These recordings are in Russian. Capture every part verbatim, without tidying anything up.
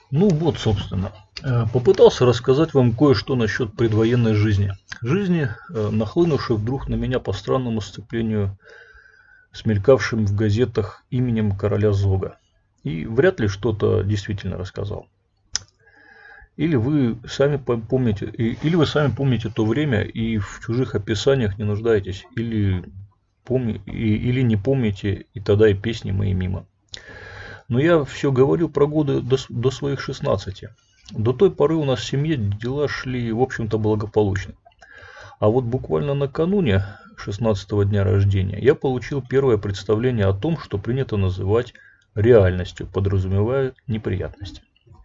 Ну вот, собственно, э, попытался рассказать вам кое-что насчет предвоенной жизни. Жизни, э, нахлынувшей вдруг на меня по странному сцеплению, смелькавшим в газетах именем короля Зога. И вряд ли что-то действительно рассказал. Или вы сами помните, и- или вы сами помните то время и в чужих описаниях не нуждаетесь, или, помни, и- или не помните, и тогда и песни мои мимо. Но я все говорю про годы до, с- до своих шестнадцати. До той поры у нас в семье дела шли, в общем-то, благополучно. А вот буквально накануне шестнадцатого дня рождения я получил первое представление о том, что принято называть реальностью, подразумевая неприятности.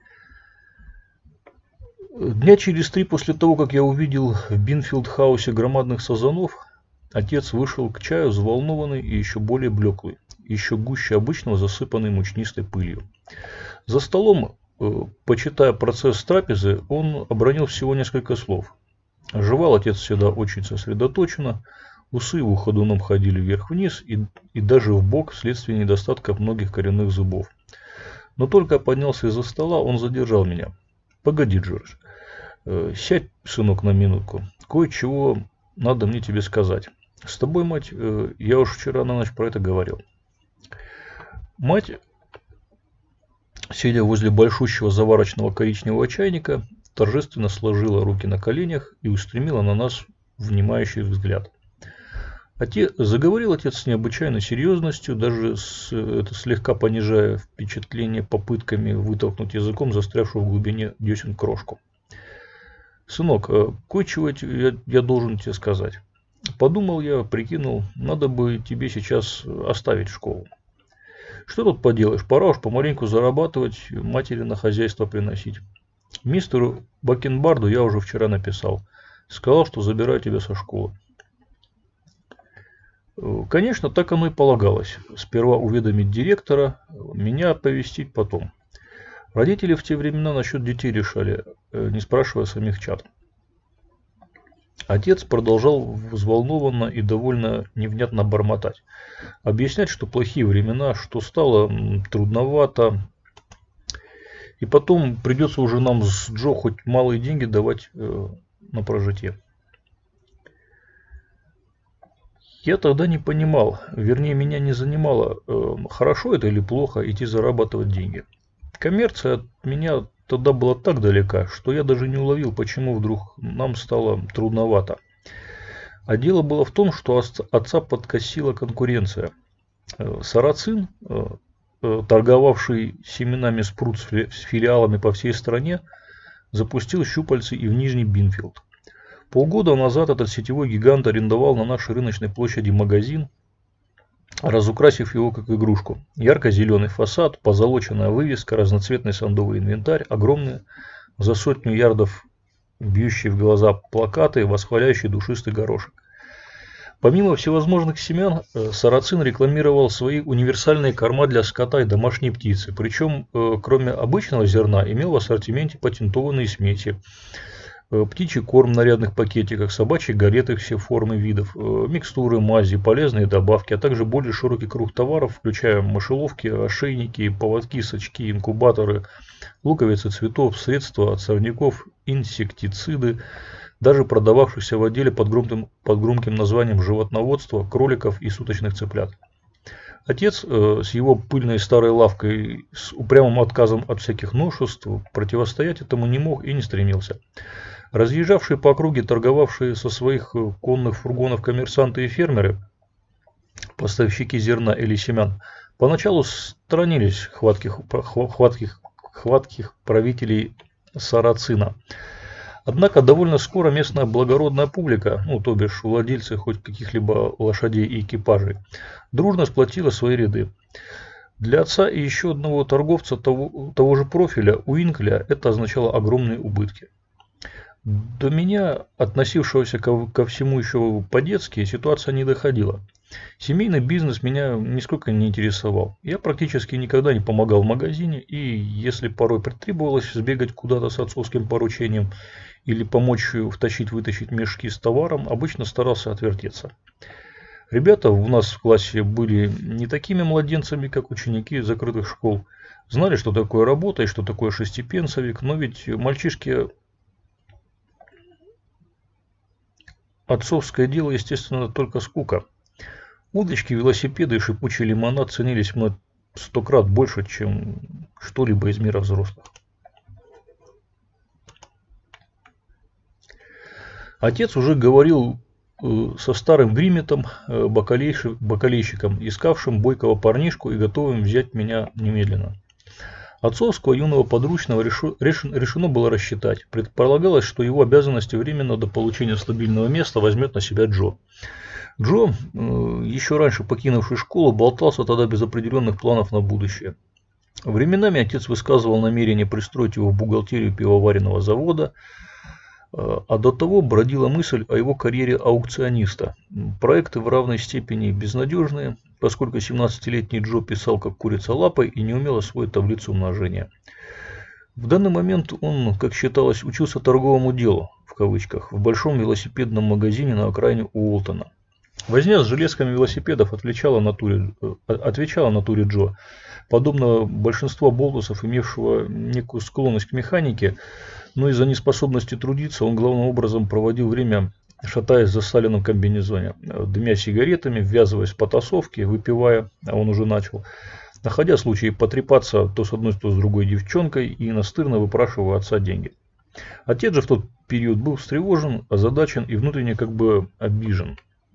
Дня через три после того, как я увидел в Бинфилд-хаусе громадных сазанов, отец вышел к чаю взволнованный и еще более блеклый, еще гуще обычного засыпанный мучнистой пылью. За столом, э, почитая процесс трапезы, он обронил всего несколько слов. Жевал отец всегда очень сосредоточенно, усы его ходуном ходили вверх-вниз и, и даже в бок вследствие недостатка многих коренных зубов. Но только поднялся из-за стола, он задержал меня. «Погоди, Джордж, э, сядь, сынок, на минутку. Кое-чего надо мне тебе сказать. С тобой, мать, э, я уж вчера на ночь про это говорил». Мать, сидя возле большущего заварочного коричневого чайника, торжественно сложила руки на коленях и устремила на нас внимающий взгляд. Отец, заговорил отец с необычайной серьезностью, даже с, это, слегка понижая впечатление попытками вытолкнуть языком застрявшую в глубине десен крошку. «Сынок, э, кое-чего я, я должен тебе сказать. Подумал я, прикинул, надо бы тебе сейчас оставить школу. Что тут поделаешь, пора уж помаленьку зарабатывать, матери на хозяйство приносить. Мистеру Бакенбарду я уже вчера написал. Сказал, что забираю тебя со школы». Конечно, так оно и полагалось. Сперва уведомить директора, меня оповестить потом. Родители в те времена насчет детей решали, не спрашивая самих чад. Отец продолжал взволнованно и довольно невнятно бормотать. Объяснять, что плохие времена, что стало трудновато. И потом придется уже нам с Джо хоть малые деньги давать э, на прожитие. Я тогда не понимал, вернее меня не занимало, э, хорошо это или плохо идти зарабатывать деньги. Коммерция от меня тогда была так далека, что я даже не уловил, почему вдруг нам стало трудновато. А дело было в том, что отца подкосила конкуренция. Сарацин, торговавший семенами спрут с филиалами по всей стране, запустил щупальцы и в Нижний Бинфилд. Полгода назад этот сетевой гигант арендовал на нашей рыночной площади магазин, разукрасив его как игрушку. Ярко-зеленый фасад, позолоченная вывеска, разноцветный сандовый инвентарь, огромные за сотню ярдов бьющие в глаза плакаты, восхваляющие душистый горошек. Помимо всевозможных семян, Сарацин рекламировал свои универсальные корма для скота и домашней птицы. Причем, кроме обычного зерна, имел в ассортименте патентованные смеси. Птичий корм в нарядных пакетиках, собачьи галеты все формы видов, микстуры, мази, полезные добавки, а также более широкий круг товаров, включая мышеловки, ошейники, поводки, сачки, инкубаторы, луковицы цветов, средства от сорняков, инсектициды, даже продававшихся в отделе под громким, под громким названием животноводства, кроликов и суточных цыплят. Отец э, с его пыльной старой лавкой, с упрямым отказом от всяких новшеств, противостоять этому не мог и не стремился. Разъезжавшие по округе, торговавшие со своих конных фургонов коммерсанты и фермеры, поставщики зерна или семян, поначалу сторонились хватких, хватких, хватких правителей Сарацина. Однако довольно скоро местная благородная публика, ну то бишь владельцы хоть каких-либо лошадей и экипажей, дружно сплотила свои ряды. Для отца и еще одного торговца того, того же профиля, Уинкля, это означало огромные убытки. До меня, относившегося ко, ко всему еще по-детски, ситуация не доходила. Семейный бизнес меня нисколько не интересовал. Я практически никогда не помогал в магазине, и если порой потребовалось сбегать куда-то с отцовским поручением или помочь втащить-вытащить мешки с товаром, обычно старался отвертеться. Ребята у нас в классе были не такими младенцами, как ученики закрытых школ. Знали, что такое работа и что такое шестипенсовик, но ведь мальчишки отцовское дело, естественно, только скука. Удочки, велосипеды и шипучий лимонад ценились мной сто крат больше, чем что-либо из мира взрослых. Отец уже говорил со старым гриметом, бакалейщиком, искавшим бойкого парнишку и готовым взять меня немедленно. Отцовского юного подручного решено было рассчитать. Предполагалось, что его обязанности временно до получения стабильного места возьмет на себя Джо. Джо, еще раньше покинувший школу, болтался тогда без определенных планов на будущее. Временами отец высказывал намерение пристроить его в бухгалтерию пивоваренного завода, а до того бродила мысль о его карьере аукциониста. Проекты в равной степени безнадежные, поскольку семнадцатилетний Джо писал как курица лапой и не умел освоить таблицу умножения. В данный момент он, как считалось, учился торговому делу, в кавычках, в большом велосипедном магазине на окраине Уолтона. Возня с железками велосипедов отвечала натуре, отвечала натуре Джо. Подобно большинству болтусов, имевшего некую склонность к механике, но из-за неспособности трудиться он главным образом проводил время, шатаясь в засаленном комбинезоне, дымя сигаретами, ввязываясь в потасовки, выпивая, а он уже начал, находя случаи потрепаться то с одной, то с другой девчонкой и настырно выпрашивая у отца деньги. Отец же в тот период был встревожен, озадачен и внутренне как бы обижен.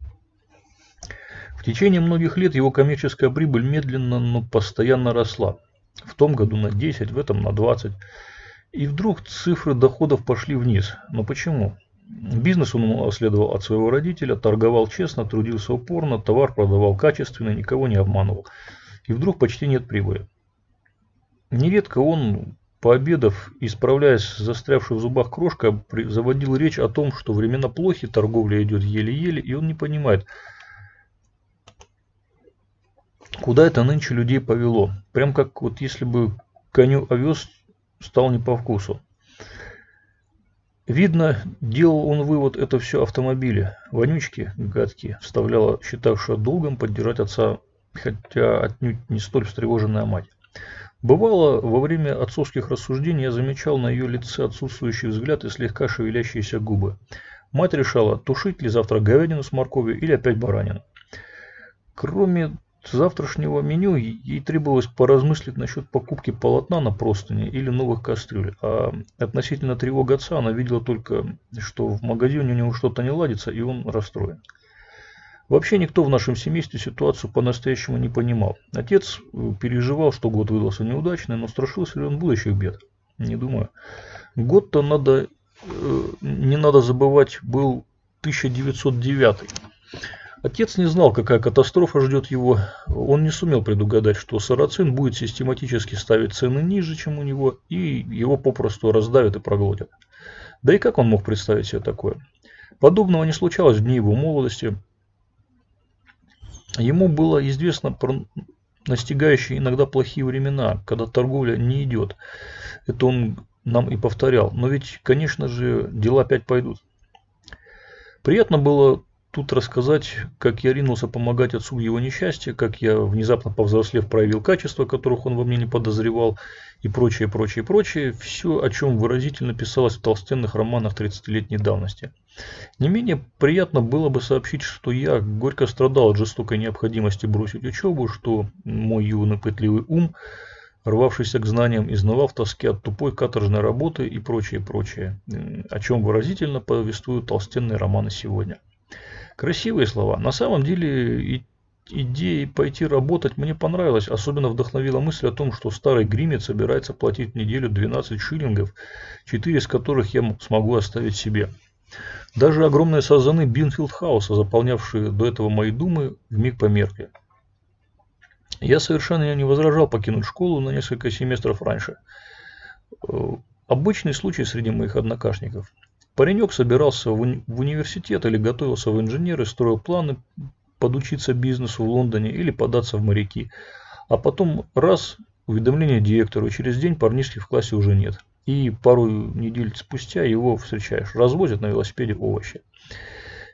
В течение многих лет его коммерческая прибыль медленно, но постоянно росла. В том году на десять, в этом на двадцать. И вдруг цифры доходов пошли вниз. Но почему? Бизнес он унаследовал от своего родителя, торговал честно, трудился упорно, товар продавал качественно, никого не обманывал. И вдруг почти нет прибыли. Нередко он, пообедав и справляясь с застрявшей в зубах крошкой, заводил речь о том, что времена плохи, торговля идет еле-еле, и он не понимает, куда это нынче людей повело. Прям как вот если бы коню овес стал не по вкусу. Видно, делал он вывод, это все автомобили, вонючки, гадкие, вставляла считавшая долгом поддержать отца, хотя отнюдь не столь встревоженная мать. Бывало, во время отцовских рассуждений я замечал на ее лице отсутствующий взгляд и слегка шевелящиеся губы. Мать решала, тушить ли завтра говядину с морковью или опять баранину. Кроме завтрашнего меню ей требовалось поразмыслить насчет покупки полотна на простыни или новых кастрюль, а относительно тревог отца она видела только, что в магазине у него что-то не ладится и он расстроен. Вообще никто в нашем семействе ситуацию по-настоящему не понимал. Отец переживал, что год выдался неудачный, но страшился ли он будущих бед? Не думаю. Год-то надо, не надо забывать, был тысяча девятьсот девятый. Отец не знал, какая катастрофа ждет его. Он не сумел предугадать, что Сарацин будет систематически ставить цены ниже, чем у него, и его попросту раздавят и проглотят. Да и как он мог представить себе такое? Подобного не случалось в дни его молодости. Ему было известно про настигающие иногда плохие времена, когда торговля не идет. Это он нам и повторял. Но ведь, конечно же, дела опять пойдут. Приятно было тут рассказать, как я ринулся помогать отцу в его несчастье, как я, внезапно повзрослев, проявил качества, которых он во мне не подозревал, и прочее, прочее, прочее. Все, о чем выразительно писалось в толстенных романах тридцатилетней давности. Не менее приятно было бы сообщить, что я горько страдал от жестокой необходимости бросить учебу, что мой юный пытливый ум, рвавшийся к знаниям, изнывал в тоске от тупой каторжной работы и прочее, прочее, о чем выразительно повествуют толстенные романы сегодня. Красивые слова. На самом деле идея пойти работать мне понравилась. Особенно вдохновила мысль о том, что старый гримет собирается платить в неделю двенадцать шиллингов, четыре из которых я смогу оставить себе. Даже огромные сазаны Бинфилд-хауса, заполнявшие до этого мои думы, вмиг померкли. Я совершенно не возражал покинуть школу на несколько семестров раньше. Обычный случай среди моих однокашников. Паренек собирался в, уни в университет или готовился в инженеры, строил планы подучиться бизнесу в Лондоне или податься в моряки. А потом раз, уведомление директору, через день парнишки в классе уже нет. И пару недель спустя его встречаешь, развозят на велосипеде овощи.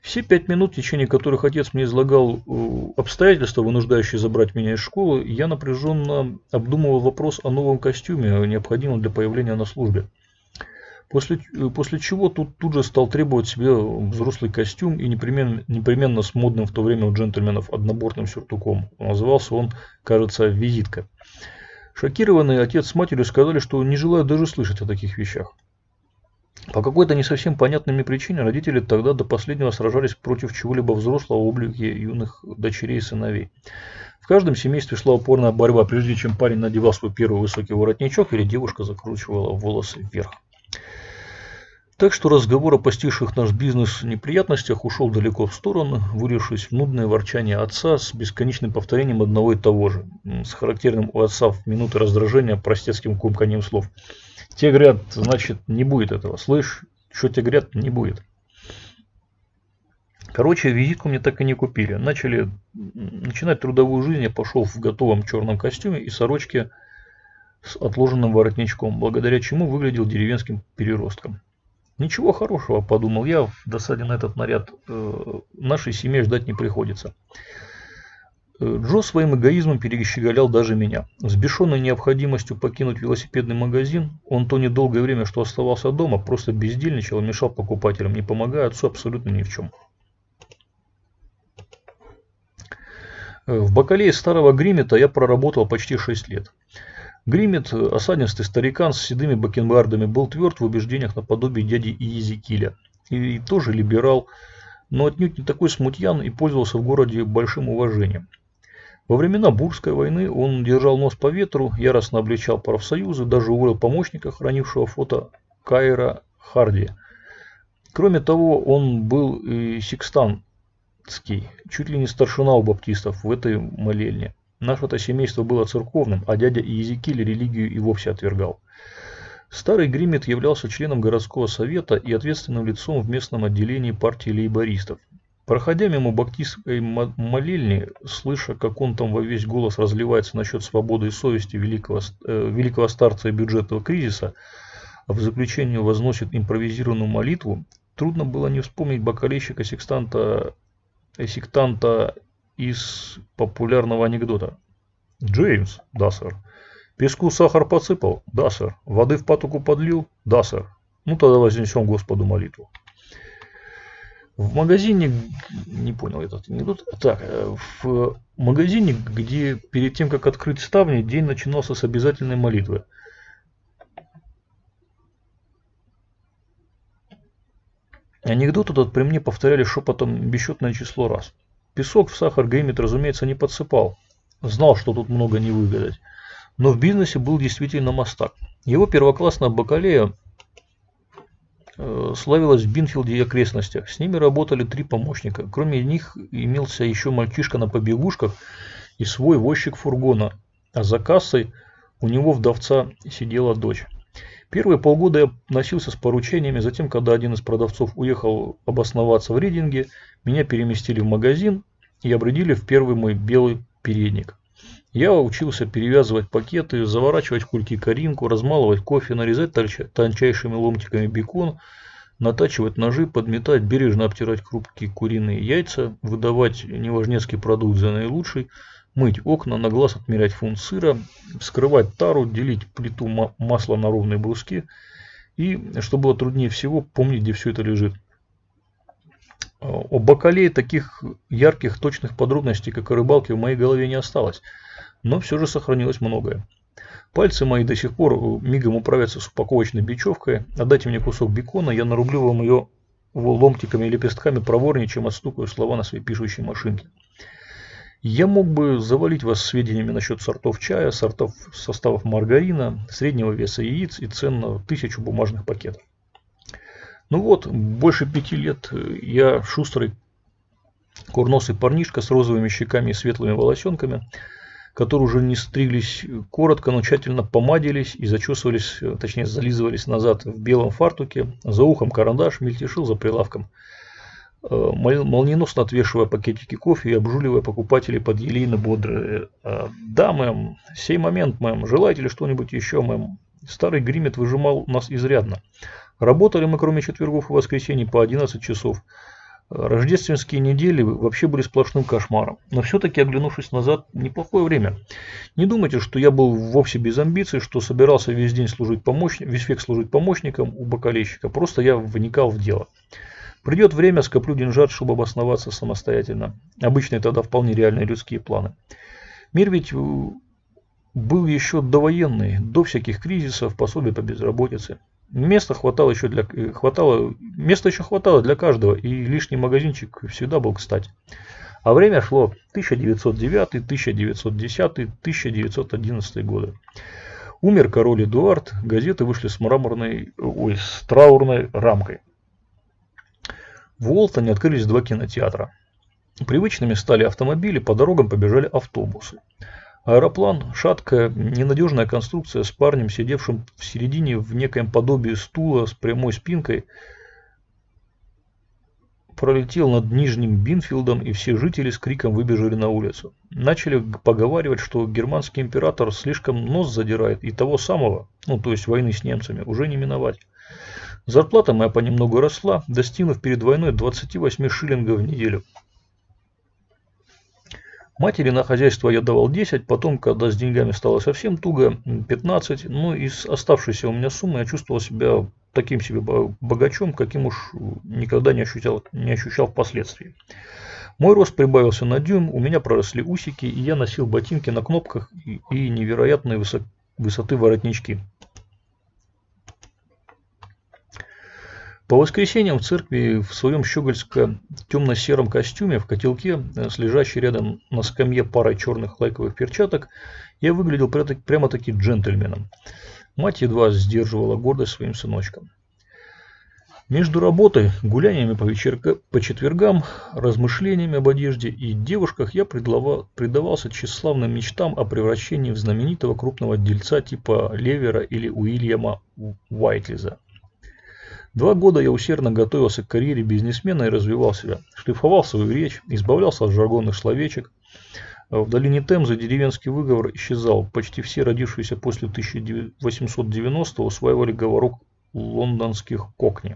Все пять минут, в течение которых отец мне излагал обстоятельства, вынуждающие забрать меня из школы, я напряженно обдумывал вопрос о новом костюме, необходимом для появления на службе. После, после чего тут, тут же стал требовать себе взрослый костюм и непременно, непременно с модным в то время у джентльменов однобортным сюртуком. Назывался он, кажется, «Визитка». Шокированный отец с матерью сказали, что не желают даже слышать о таких вещах. По какой-то не совсем понятной мне причине родители тогда до последнего сражались против чего-либо взрослого в облике юных дочерей и сыновей. В каждом семействе шла упорная борьба, прежде чем парень надевал свой первый высокий воротничок или девушка закручивала волосы вверх. Так что разговор о постигших наш бизнес неприятностях ушел далеко в сторону, вылившись в нудное ворчание отца с бесконечным повторением одного и того же, с характерным у отца в минуты раздражения простецким комканием слов. Те говорят, значит, не будет этого. Слышь, что те говорят, не будет. Короче, визитку мне так и не купили. Начали начинать трудовую жизнь, я пошел в готовом черном костюме и сорочке с отложенным воротничком, благодаря чему выглядел деревенским переростком. Ничего хорошего, подумал я, в досаде на этот наряд э, нашей семье ждать не приходится. Джо своим эгоизмом перещеголял даже меня. Взбешенный необходимостью покинуть велосипедный магазин, он то недолгое время, что оставался дома, просто бездельничал и мешал покупателям, не помогая отцу абсолютно ни в чем. В бакалее старого Гриммета я проработал почти шесть лет. Гриммет, осадистый старикан с седыми бакенбардами, был тверд в убеждениях наподобие дяди Иезекииля. И тоже либерал, но отнюдь не такой смутьян и пользовался в городе большим уважением. Во времена Бурской войны он держал нос по ветру, яростно обличал профсоюзы, даже уволил помощника, хранившего фото Кайра Харди. Кроме того, он был и секстантский, чуть ли не старшина у баптистов в этой молельне. Наше-то семейство было церковным, а дядя Иезекииль религию и вовсе отвергал. Старый Гриммет являлся членом городского совета и ответственным лицом в местном отделении партии лейбористов. Проходя мимо баптистской молельни, слыша, как он там во весь голос разливается насчет свободы и совести великого, э, великого старца и бюджетного кризиса, а в заключение возносит импровизированную молитву, трудно было не вспомнить бакалейщика-сектанта сектанта из популярного анекдота. «Джеймс, да, сэр. Песку сахар подсыпал? Да, сэр. Воды в патоку подлил? Да, сэр. Ну тогда вознесем Господу молитву». В магазине, не понял этот анекдот, так, в магазине, где перед тем, как открыть ставни, день начинался с обязательной молитвы. Анекдот этот при мне повторяли шепотом бесчетное число раз. Песок в сахар Гриммет, разумеется, не подсыпал. Знал, что тут много не выгадать. Но в бизнесе был действительно мастак. Его первоклассная бакалея э, славилась в Бинфилде и окрестностях. С ними работали три помощника. Кроме них имелся еще мальчишка на побегушках и свой возчик фургона. А за кассой у него вдовца сидела дочь. Первые полгода я носился с поручениями, затем, когда один из продавцов уехал обосноваться в Ридинге, меня переместили в магазин и обрядили в первый мой белый передник. Я учился перевязывать пакеты, заворачивать кульки коринку, размалывать кофе, нарезать тончайшими ломтиками бекон, натачивать ножи, подметать, бережно обтирать крупки куриные яйца, выдавать неважнецкий продукт за наилучший, мыть окна, на глаз отмерять фунт сыра, вскрывать тару, делить плиту масла на ровные бруски и, что было труднее всего, помнить, где все это лежит. О бакалее таких ярких, точных подробностей, как о рыбалке, в моей голове не осталось, но все же сохранилось многое. Пальцы мои до сих пор мигом управятся с упаковочной бечевкой, отдайте мне кусок бекона, я нарублю вам ее ломтиками и лепестками проворнее, чем отстукаю слова на своей пишущей машинке. Я мог бы завалить вас сведениями насчет сортов чая, сортов составов маргарина, среднего веса яиц и цен на тысячу бумажных пакетов. Ну вот, больше пяти лет я шустрый курносый парнишка с розовыми щеками и светлыми волосенками, которые уже не стриглись коротко, но тщательно помадились и зачесывались, точнее зализывались назад в белом фартуке, за ухом карандаш мельтешил за прилавком, молниеносно отвешивая пакетики кофе и обжуливая покупателей под елейно-бодрые: «Да, мэм, сей момент, мэм, желаете ли что-нибудь еще, мэм?» Старый Гриммет выжимал нас изрядно. Работали мы, кроме четвергов и воскресений, по одиннадцать часов. Рождественские недели вообще были сплошным кошмаром. Но все-таки, оглянувшись назад, неплохое время. Не думайте, что я был вовсе без амбиций, что собирался весь день служить помощником, весь век служить помощником у бакалейщика. Просто я вникал в дело. Придет время, скоплю деньжат, чтобы обосноваться самостоятельно. Обычные тогда вполне реальные людские планы. Мир ведь был еще довоенный, до всяких кризисов, пособий по безработице. Места хватало еще для, хватало, места еще хватало для каждого, и лишний магазинчик всегда был кстати. А время шло тысяча девятьсот девятый, тысяча девятьсот десятый, тысяча девятьсот одиннадцатый годы. Умер король Эдуард, газеты вышли с мраморной, ой, с траурной рамкой. В Уолтоне открылись два кинотеатра. Привычными стали автомобили, по дорогам побежали автобусы. Аэроплан, шаткая, ненадежная конструкция с парнем, сидевшим в середине в некоем подобии стула с прямой спинкой, пролетел над Нижним Бинфилдом, и все жители с криком выбежали на улицу. Начали поговаривать, что германский император слишком нос задирает, и того самого, ну то есть войны с немцами, уже не миновать. Зарплата моя понемногу росла, достигнув перед войной двадцати восьми шиллингов в неделю. Матери на хозяйство я давал десять, потом, когда с деньгами стало совсем туго, пятнадцать. Ну, из оставшейся у меня суммы я чувствовал себя таким себе богачом, каким уж никогда не ощущал, не ощущал впоследствии. Мой рост прибавился на дюйм, у меня проросли усики, и я носил ботинки на кнопках и, и невероятной высо- высоты воротнички. По воскресеньям в церкви в своем щегольско-темно-сером костюме, в котелке, с лежащей рядом на скамье парой черных лайковых перчаток, я выглядел прямо-таки джентльменом. Мать едва сдерживала гордость своим сыночком. Между работой, гуляниями по, вечерка, по четвергам, размышлениями об одежде и девушках я предавался тщеславным мечтам о превращении в знаменитого крупного дельца типа Левера или Уильяма Уайтлиза. Два года я усердно готовился к карьере бизнесмена и развивал себя, шлифовал свою речь, избавлялся от жаргонных словечек. В долине Темзы деревенский выговор исчезал. Почти все родившиеся после тысяча восемьсот девяностого усваивали говорок лондонских кокни.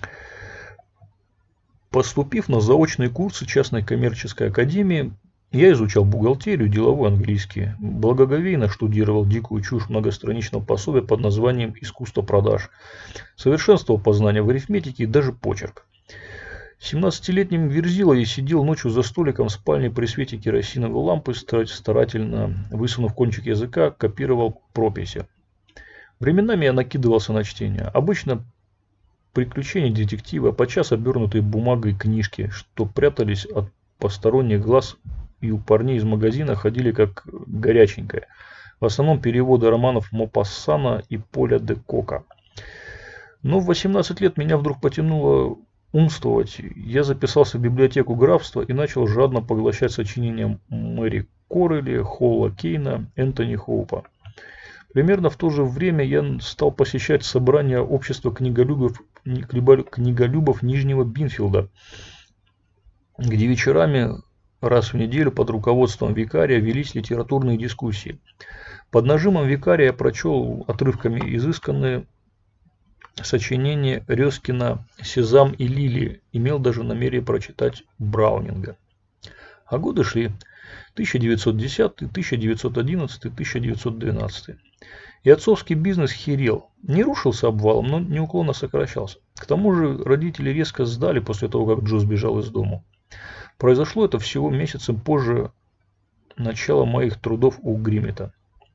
Поступив на заочные курсы частной коммерческой академии, я изучал бухгалтерию, деловой английский, благоговейно штудировал дикую чушь многостраничного пособия под названием «Искусство продаж», совершенствовал познания в арифметике и даже почерк. семнадцатилетним Верзилой я сидел ночью за столиком в спальне при свете керосиновой лампы, старательно высунув кончик языка, копировал прописи. Временами я накидывался на чтение. Обычно приключения детектива, подчас обернутые бумагой книжки, что прятались от посторонних глаз, и у парней из магазина ходили как горяченькое. В основном переводы романов Мопассана и Поля де Кока. Но в восемнадцать лет меня вдруг потянуло умствовать. Я записался в библиотеку графства и начал жадно поглощать сочинения Мэри Корелли, Холла Кейна, Энтони Хоупа. Примерно в то же время я стал посещать собрания общества книголюбов, книголюбов Нижнего Бинфилда, где вечерами раз в неделю под руководством викария велись литературные дискуссии. Под нажимом викария я прочел отрывками изысканные сочинения Резкина «Сезам и Лили», имел даже намерение прочитать Браунинга. А годы шли тысяча девятьсот десятый, тысяча девятьсот одиннадцатый, тысяча девятьсот двенадцатый. И отцовский бизнес херел. Не рушился обвалом, но неуклонно сокращался. К тому же родители резко сдали после того, как Джо сбежал из дома. Произошло это всего месяцем позже начала моих трудов у Гриммета.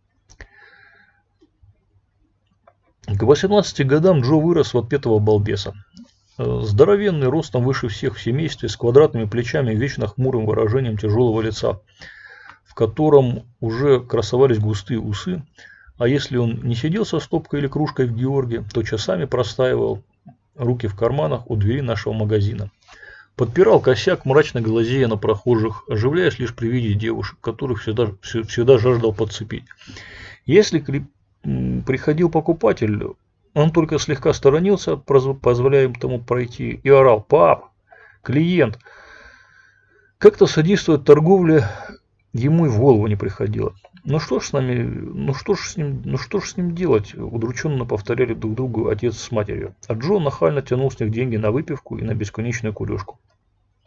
К восемнадцати годам Джо вырос в отпетого балбеса. Здоровенный, ростом выше всех в семействе, с квадратными плечами и вечно хмурым выражением тяжелого лица, в котором уже красовались густые усы, а если он не сидел со стопкой или кружкой в Георге, то часами простаивал, руки в карманах, у двери нашего магазина. Подпирал косяк, мрачно глазея на прохожих, оживляясь лишь при виде девушек, которых всегда, всегда жаждал подцепить. Если приходил покупатель, он только слегка сторонился, позволяя им тому пройти, и орал: «Пап, клиент!». Как-то содействовать торговле ему и в голову не приходило. «Ну что ж с нами, ну что ж с ним, ну что ж с ним делать?» – удрученно повторяли друг другу отец с матерью. А Джо нахально тянул с них деньги на выпивку и на бесконечную курежку.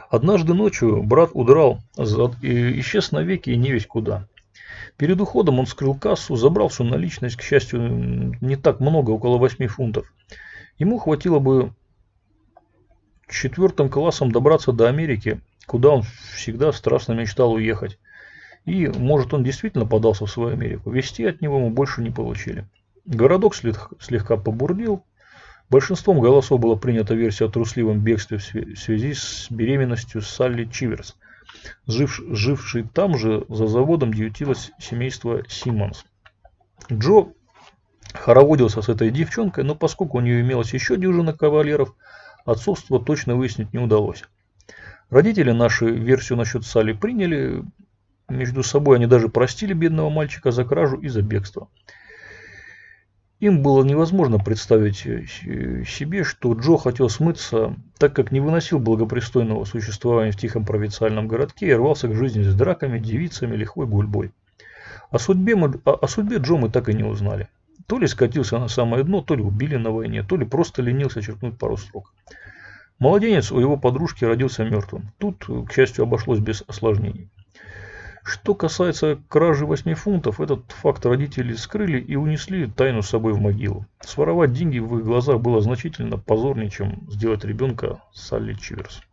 Однажды ночью брат удрал и исчез навеки и не весть куда. Перед уходом он вскрыл кассу, забрал всю наличность, к счастью, не так много, около восьми фунтов. Ему хватило бы четвертым классом добраться до Америки, куда он всегда страстно мечтал уехать. И, может, он действительно подался в свою Америку. Вести от него мы больше не получили. Городок слегка побурдил. Большинством голосов была принята версия о трусливом бегстве в связи с беременностью Салли Чиверс. Жив, жившей там же, за заводом, ютилось семейство Симмонс. Джо хороводился с этой девчонкой, но поскольку у нее имелось еще дюжина кавалеров, отцовство точно выяснить не удалось. Родители нашу версию насчет Салли приняли. Между собой они даже простили бедного мальчика за кражу и за бегство. Им было невозможно представить себе, что Джо хотел смыться, так как не выносил благопристойного существования в тихом провинциальном городке и рвался к жизни с драками, девицами, лихвой гульбой. О судьбе, мы, о, о судьбе Джо мы так и не узнали. То ли скатился на самое дно, то ли убили на войне, то ли просто ленился черкнуть пару строк. Младенец у его подружки родился мертвым. Тут, к счастью, обошлось без осложнений. Что касается кражи восьми фунтов, этот факт родители скрыли и унесли тайну с собой в могилу. Своровать деньги в их глазах было значительно позорнее, чем сделать ребенка Салли Чиверс.